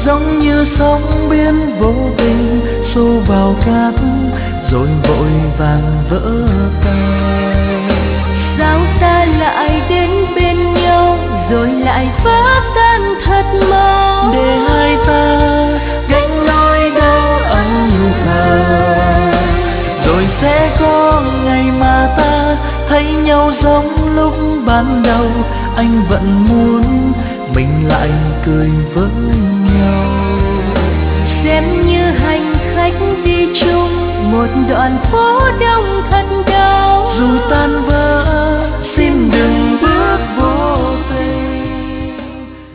giống như sóng biển vô tình xô vào cát rồi vội vàng vỡ tan. Sao ta lại đến bên nhau rồi lại vỡ tan thật mau, để hai ta gánh nỗi đau âm thầm, rồi sẽ có ngày mà ta thấy nhau giống lúc ban đầu. Anh vẫn muốn mình lại cười với nhau, xem như hành khách đi chung một đoạn phố đông thật đau. dù tan vỡ